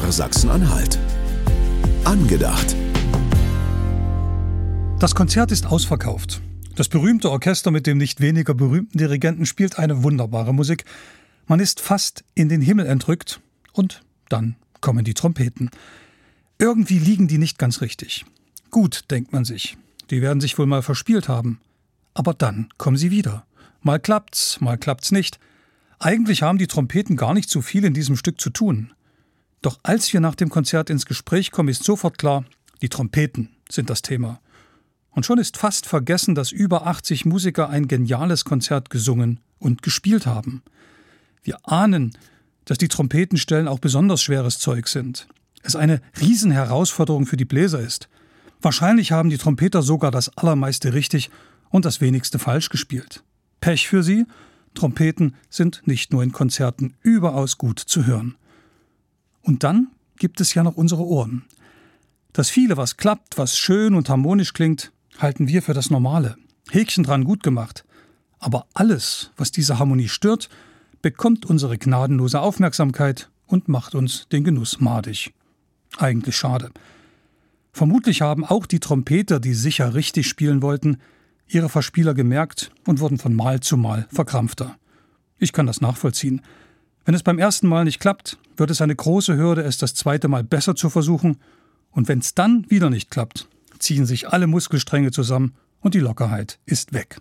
MDR Sachsen-Anhalt. Angedacht. Das Konzert ist ausverkauft. Das berühmte Orchester mit dem nicht weniger berühmten Dirigenten spielt eine wunderbare Musik. Man ist fast in den Himmel entrückt und dann kommen die Trompeten. Irgendwie liegen die nicht ganz richtig. Gut, denkt man sich. Die werden sich wohl mal verspielt haben. Aber dann kommen sie wieder. Mal klappt's nicht. Eigentlich haben die Trompeten gar nicht so viel in diesem Stück zu tun. Doch als wir nach dem Konzert ins Gespräch kommen, ist sofort klar, die Trompeten sind das Thema. Und schon ist fast vergessen, dass über 80 Musiker ein geniales Konzert gesungen und gespielt haben. Wir ahnen, dass die Trompetenstellen auch besonders schweres Zeug sind. Es eine Riesenherausforderung für die Bläser ist. Wahrscheinlich haben die Trompeter sogar das Allermeiste richtig und das Wenigste falsch gespielt. Pech für sie, Trompeten sind nicht nur in Konzerten überaus gut zu hören. Und dann gibt es ja noch unsere Ohren. Das viele, was klappt, was schön und harmonisch klingt, halten wir für das Normale. Häkchen dran, gut gemacht. Aber alles, was diese Harmonie stört, bekommt unsere gnadenlose Aufmerksamkeit und macht uns den Genuss madig. Eigentlich schade. Vermutlich haben auch die Trompeter, die sicher richtig spielen wollten, ihre Verspieler gemerkt und wurden von Mal zu Mal verkrampfter. Ich kann das nachvollziehen. Wenn es beim ersten Mal nicht klappt, wird es eine große Hürde, es das zweite Mal besser zu versuchen. Und wenn es dann wieder nicht klappt, ziehen sich alle Muskelstränge zusammen und die Lockerheit ist weg.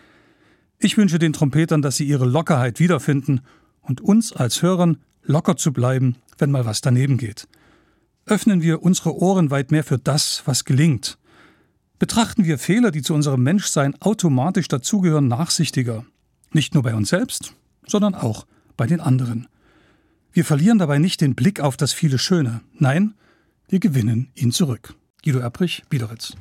Ich wünsche den Trompetern, dass sie ihre Lockerheit wiederfinden und uns als Hörern locker zu bleiben, wenn mal was daneben geht. Öffnen wir unsere Ohren weit mehr für das, was gelingt. Betrachten wir Fehler, die zu unserem Menschsein automatisch dazugehören, nachsichtiger. Nicht nur bei uns selbst, sondern auch bei den anderen. Wir verlieren dabei nicht den Blick auf das viele Schöne. Nein, wir gewinnen ihn zurück. Guido Erbrich, Biederitz.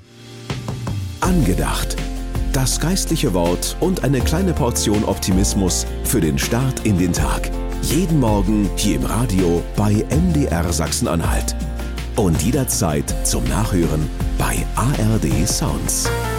Angedacht. Das geistliche Wort und eine kleine Portion Optimismus für den Start in den Tag. Jeden Morgen hier im Radio bei MDR Sachsen-Anhalt. Und jederzeit zum Nachhören bei ARD Sounds.